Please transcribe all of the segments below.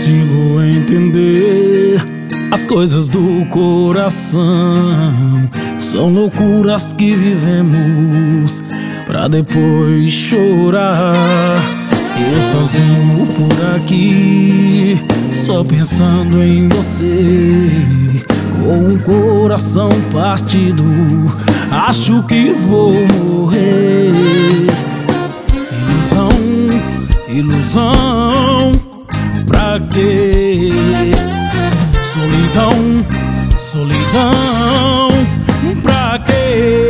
consigo entender as coisas do coração. São loucuras que vivemos pra depois chorar. Eu sozinho por aqui, só pensando em você, com o coração partido, acho que vou morrer. Ilusão, ilusão, pra quê? Solidão, solidão, pra quê?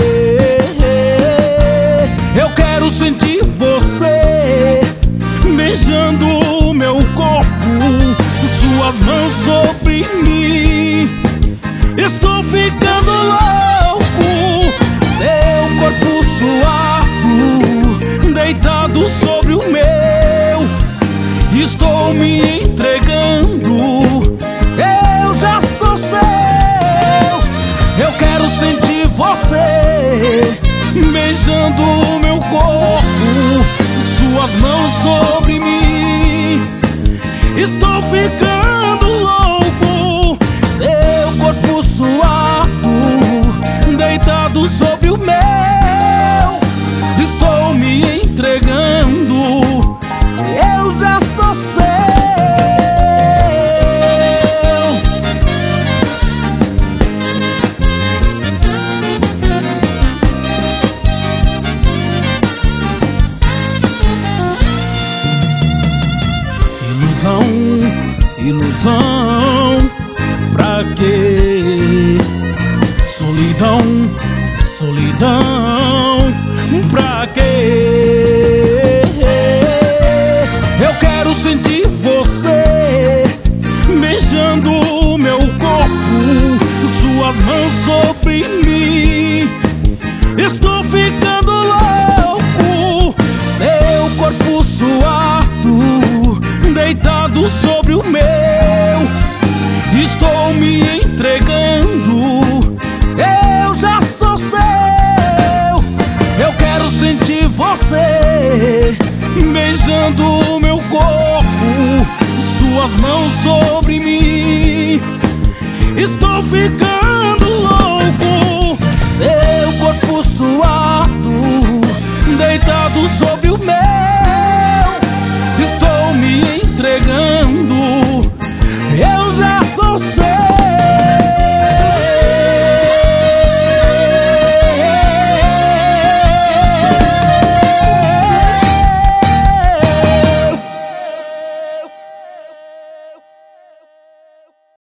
Eu quero sentir você beijando o meu corpo, suas mãos sobre mim. Estou ficando louco, seu corpo suado, deitado sobre o meu. Estou me entregando, eu já sou seu. Eu quero sentir você beijando o meu corpo, suas mãos sobre mim. Estou ficando louco, seu corpo suado, deitado sobre o meu. Estou me entregando, eu já sou seu. Ilusão, ilusão, pra quê? Solidão, solidão, pra quê? Eu quero sentir você beijando o meu corpo, suas mãos sobre mim. Estou ficando louco, seu corpo suado, deitado sobre o meu. Estou me entregando, eu já sou seu. Eu quero sentir você beijando o meu corpo, suas mãos sobre mim. Estou ficando